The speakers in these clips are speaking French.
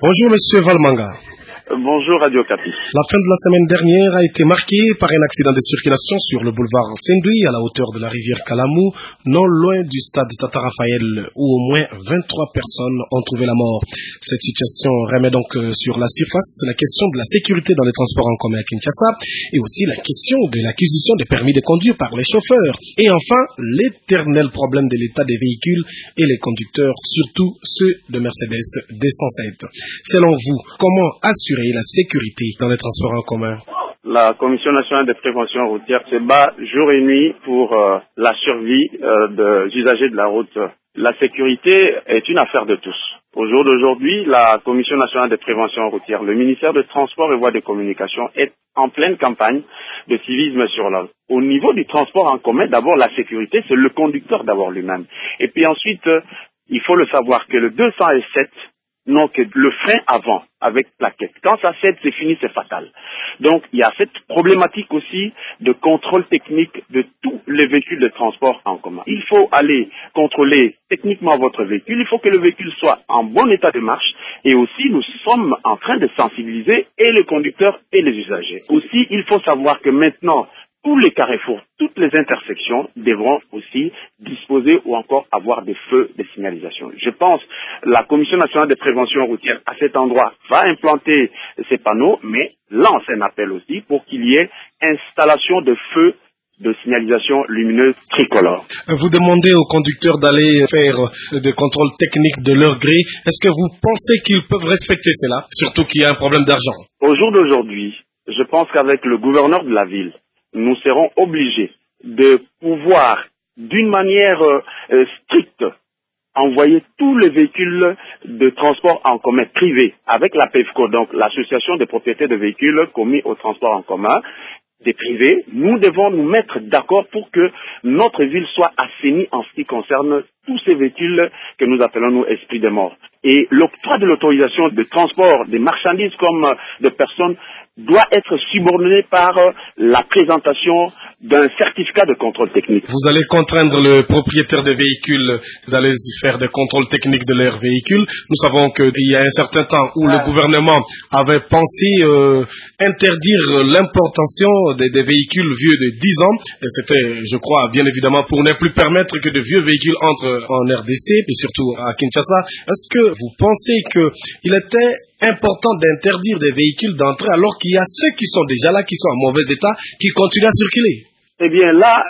Bonjour Monsieur Valmanga. Bonjour Radio Capi. La fin de la semaine dernière a été marquée par un accident de circulation sur le boulevard Saint-Louis à la hauteur de la rivière Kalamou, non loin du stade Tata Raphaël, où au moins 23 personnes ont trouvé la mort. Cette situation remet donc sur la surface la question de la sécurité dans les transports en commun à Kinshasa et aussi la question de l'acquisition des permis de conduire par les chauffeurs. Et enfin, l'éternel problème de l'état des véhicules et les conducteurs, surtout ceux de Mercedes D107. Selon vous, comment assurer la sécurité dans les transports en commun? La Commission nationale de prévention routière se bat jour et nuit pour la survie des usagers de la route. La sécurité est une affaire de tous. Au jour d'aujourd'hui, la Commission nationale de prévention routière, le ministère des Transports et Voies de Communication est en pleine campagne de civisme sur la route. Au niveau du transport en commun, d'abord la sécurité, c'est le conducteur d'abord lui-même. Et puis ensuite, il faut le savoir que le 207 n'ont que le frein avant avec plaquette. Quand ça cède, c'est fini, c'est fatal. Donc, il y a cette problématique aussi de contrôle technique de tous les véhicules de transport en commun. Il faut aller contrôler techniquement votre véhicule. Il faut que le véhicule soit en bon état de marche. Et aussi, nous sommes en train de sensibiliser et les conducteurs et les usagers. Aussi, il faut savoir que maintenant, tous les carrefours, toutes les intersections devront aussi disposer ou encore avoir des feux de signalisation. Je pense que la Commission nationale de prévention routière à cet endroit va implanter ces panneaux, mais lance un appel aussi pour qu'il y ait installation de feux de signalisation lumineuse tricolore. Vous demandez aux conducteurs d'aller faire des contrôles techniques de leur gré. Est-ce que vous pensez qu'ils peuvent respecter cela, surtout qu'il y a un problème d'argent? Au jour d'aujourd'hui, je pense qu'avec le gouverneur de la ville, nous serons obligés de pouvoir, d'une manière stricte, envoyer tous les véhicules de transport en commun privés avec la PEVCO, donc l'association des propriétaires de véhicules commis au transport en commun, des privés. Nous devons nous mettre d'accord pour que notre ville soit assainie en ce qui concerne tous ces véhicules que nous appelons nous esprits de mort. Et l'octroi de l'autorisation de transport des marchandises comme de personnes doit être subordonné par la présentation d'un certificat de contrôle technique. Vous allez contraindre le propriétaire des véhicules d'aller faire des contrôles techniques de leurs véhicules. Nous savons qu'il y a un certain temps où le gouvernement avait pensé interdire l'importation des véhicules vieux de 10 ans. Et c'était, je crois, bien évidemment, pour ne plus permettre que de vieux véhicules entrent en RDC, et surtout à Kinshasa. Est-ce que vous pensez qu'il était important d'interdire des véhicules d'entrée alors qu'il y a ceux qui sont déjà là, qui sont en mauvais état, qui continuent à circuler? Eh bien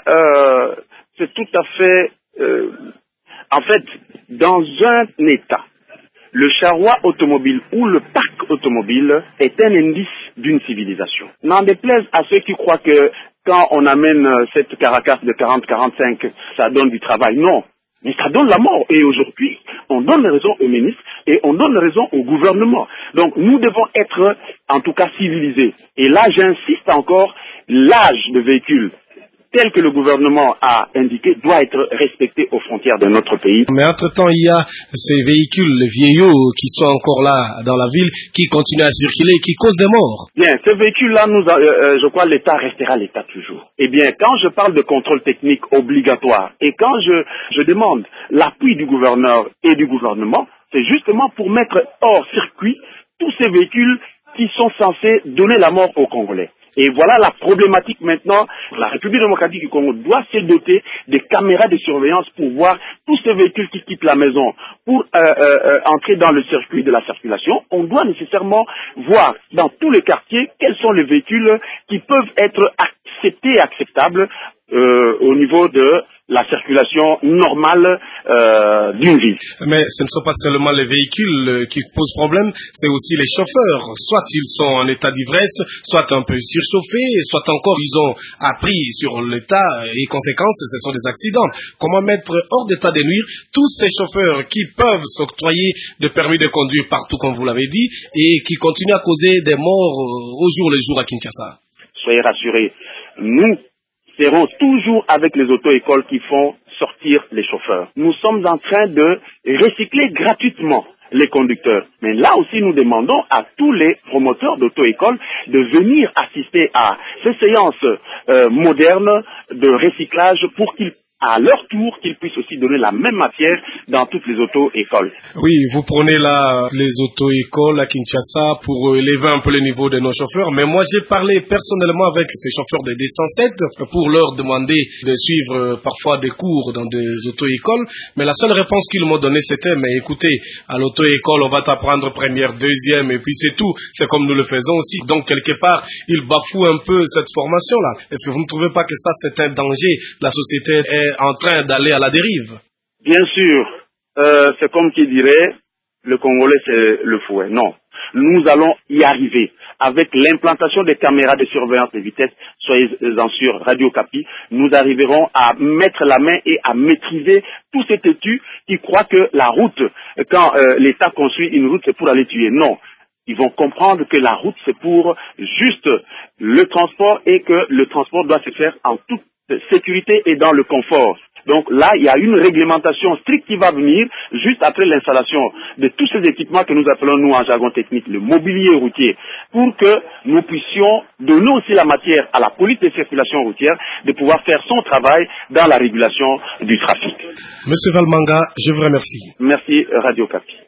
là, c'est tout à fait... en fait, dans un état, le charroi automobile ou le parc automobile est un indice d'une civilisation. N'en déplaise à ceux qui croient que quand on amène cette caracasse de 40-45, ça donne du travail. Non. Mais ça donne la mort. Et aujourd'hui, on donne raison aux ministres et on donne raison au gouvernement. Donc, nous devons être, en tout cas, civilisés. Et là, j'insiste encore, l'âge de véhicule tel que le gouvernement a indiqué doit être respecté aux frontières de notre pays. Mais entre-temps, il y a ces véhicules, les vieillots, qui sont encore là dans la ville, qui continuent à circuler, qui causent des morts. Bien, ces véhicules-là, je crois l'État restera l'État toujours. Eh bien, quand je parle de contrôle technique obligatoire et quand je demande l'appui du gouverneur et du gouvernement, c'est justement pour mettre hors circuit tous ces véhicules qui sont censés donner la mort aux Congolais. Et voilà la problématique maintenant. La République démocratique du Congo doit se doter des caméras de surveillance pour voir tous ces véhicules qui quittent la maison pour entrer dans le circuit de la circulation. On doit nécessairement voir dans tous les quartiers quels sont les véhicules qui peuvent être acceptés et acceptables au niveau de la circulation normale d'une ville. Mais ce ne sont pas seulement les véhicules qui posent problème, c'est aussi les chauffeurs. Soit ils sont en état d'ivresse, soit un peu surchauffés, soit encore ils ont appris sur l'état et conséquences, ce sont des accidents. Comment mettre hors d'état de nuire tous ces chauffeurs qui peuvent s'octroyer de permis de conduire partout, comme vous l'avez dit, et qui continuent à causer des morts au jour le jour à Kinshasa? Soyez rassurés, nous seront toujours avec les auto-écoles qui font sortir les chauffeurs. Nous sommes en train de recycler gratuitement les conducteurs. Mais là aussi, nous demandons à tous les promoteurs d'auto-écoles de venir assister à ces séances modernes de recyclage pour qu'ils à leur tour, qu'ils puissent aussi donner la même matière dans toutes les auto-écoles. Oui, vous prenez là les auto-écoles à Kinshasa pour élever un peu le niveau de nos chauffeurs, mais moi j'ai parlé personnellement avec ces chauffeurs de D107 pour leur demander de suivre parfois des cours dans des auto-écoles, mais la seule réponse qu'ils m'ont donnée c'était, mais écoutez, à l'auto-école on va t'apprendre première, deuxième et puis c'est tout, c'est comme nous le faisons aussi, donc quelque part ils bafouent un peu cette formation-là. Est-ce que vous ne trouvez pas que ça c'est un danger? La société est en train d'aller à la dérive. Bien sûr, c'est comme qui dirait, le Congolais c'est le fouet. Non, nous allons y arriver. Avec l'implantation des caméras de surveillance de vitesse, soyez-en sûrs, Radio Okapi, nous arriverons à mettre la main et à maîtriser tous ces têtus qui croient que la route, quand l'État construit une route, c'est pour aller tuer. Non. Ils vont comprendre que la route, c'est pour juste le transport et que le transport doit se faire en toute sécurité et dans le confort. Donc là, il y a une réglementation stricte qui va venir juste après l'installation de tous ces équipements que nous appelons, nous, en jargon technique, le mobilier routier, pour que nous puissions donner aussi la matière à la police de circulation routière de pouvoir faire son travail dans la régulation du trafic. Monsieur Valmanga, je vous remercie. Merci, Radio Okapi.